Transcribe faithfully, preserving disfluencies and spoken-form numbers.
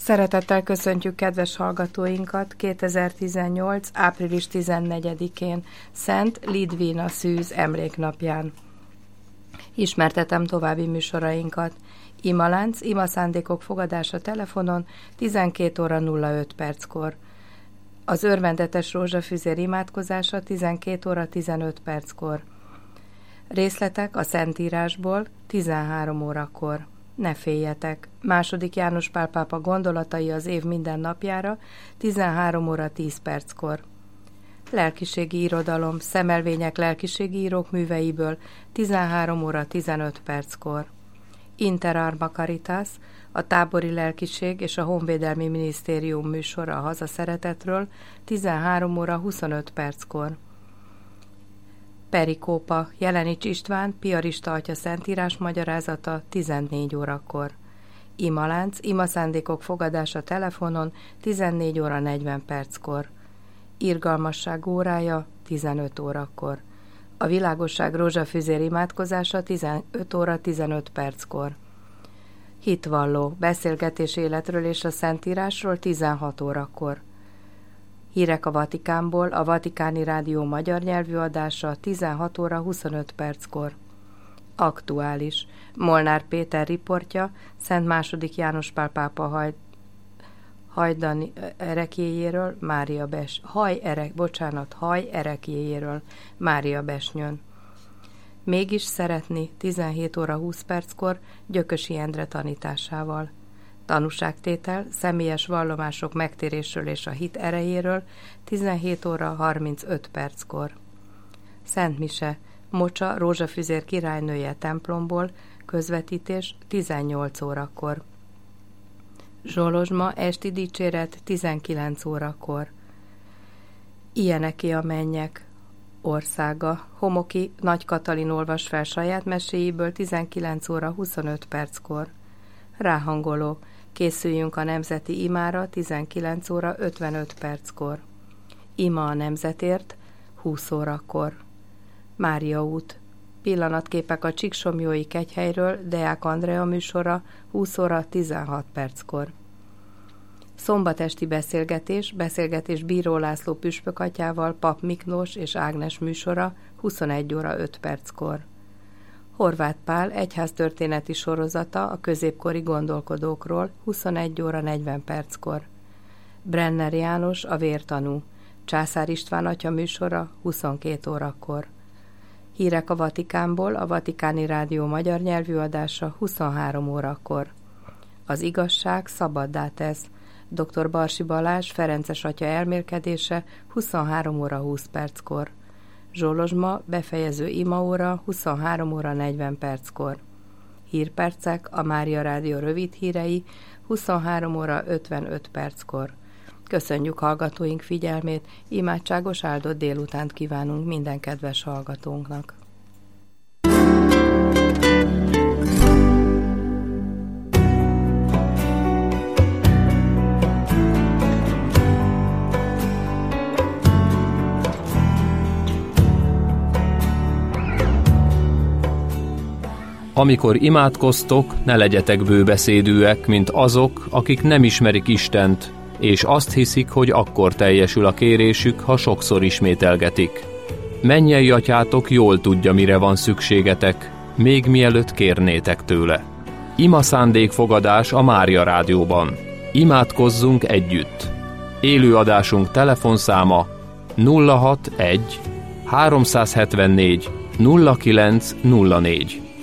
Szeretettel köszöntjük kedves hallgatóinkat kétezer-tizennyolc. április tizennegyedikén, Szent Lidvina Szűz emléknapján. Ismertetem további műsorainkat. Imalánc, imaszándékok fogadása telefonon tizenkét óra nulla öt perckor. Az örvendetes rózsafüzér imádkozása tizenkét óra tizenöt perckor. Részletek a Szentírásból tizenhárom órakor. Ne féljetek! Második János Pál pápa gondolatai az év minden napjára tizenhárom óra tíz perckor. Lelkiségi irodalom, szemelvények lelkiségi írók műveiből tizenhárom óra tizenöt perckor. Inter Arma Caritas, a tábori lelkiség és a Honvédelmi Minisztérium műsora a hazaszeretetről tizenhárom óra huszonöt perckor. Perikópa, Jelenics István, piarista atya szentírás magyarázata tizennégy órakor. Imalánc, imaszándékok fogadása telefonon tizennégy óra negyven perckor. Irgalmasság órája tizenöt órakor. A világosság rózsafüzér imádkozása tizenöt óra tizenöt perckor. Hitvalló, beszélgetés életről és a Szentírásról tizenhat órakor. Hírek a Vatikánból, a Vatikáni Rádió magyar nyelvű adása tizenhat óra huszonöt perckor. Aktuális. Molnár Péter riportja Szent második János Pál pápa haj, hajdani erekjéjéről, Mária Bes, haj erek, bocsánat, haj erekjéjéről, Mária Besnyőn. Mégis szeretni tizenhét óra húsz perckor Gyökösi Endre tanításával. Tanúságtétel, személyes vallomások megtérésről és a hit erejéről tizenhét óra harmincöt perckor. Szent Mise, Mocsa rózsafüzér királynője templomból, közvetítés tizennyolc órakor. Zsolozsma esti dicséret tizenkilenc órakor. Ilyeneké a mennyek országa. Homoki Nagy Katalin olvas fel saját meséjéből tizenkilenc óra huszonöt perckor. Ráhangoló. Készüljünk a nemzeti imára tizenkilenc óra ötvenöt perckor. Ima a nemzetért húsz órakor. Mária út. Pillanatképek a Csíksomlyói kegyhelyről, Deák Andrea műsora húsz óra tizenhat perckor. Szombatesti beszélgetés, beszélgetés Bíró László püspök atyával, Pap Miklós és Ágnes műsora huszonegy óra öt perckor. Horváth Pál egyháztörténeti sorozata a középkori gondolkodókról huszonegy óra negyven perckor. Brenner János a vértanú, Császár István atya műsora huszonkét órakor. Hírek a Vatikánból, a Vatikáni Rádió magyar nyelvű adása huszonhárom órakor. Az igazság szabaddá tesz. dr. Barsi Balázs Ferences atya elmélkedése huszonhárom óra húsz perckor. Zsolozsma befejező imaóra huszonhárom óra negyven perckor. Hírpercek, a Mária Rádió rövid hírei huszonhárom óra ötvenöt perckor. Köszönjük hallgatóink figyelmét, imádságos áldott délutánt kívánunk minden kedves hallgatónknak. Amikor imádkoztok, ne legyetek bőbeszédűek, mint azok, akik nem ismerik Istent, és azt hiszik, hogy akkor teljesül a kérésük, ha sokszor ismételgetik. Mennyei atyátok jól tudja, mire van szükségetek, még mielőtt kérnétek tőle. Ima szándékfogadás a Mária Rádióban. Imádkozzunk együtt. Élőadásunk telefonszáma nulla hatvanegy háromszázhetvennégy nulla kilenc nulla négy.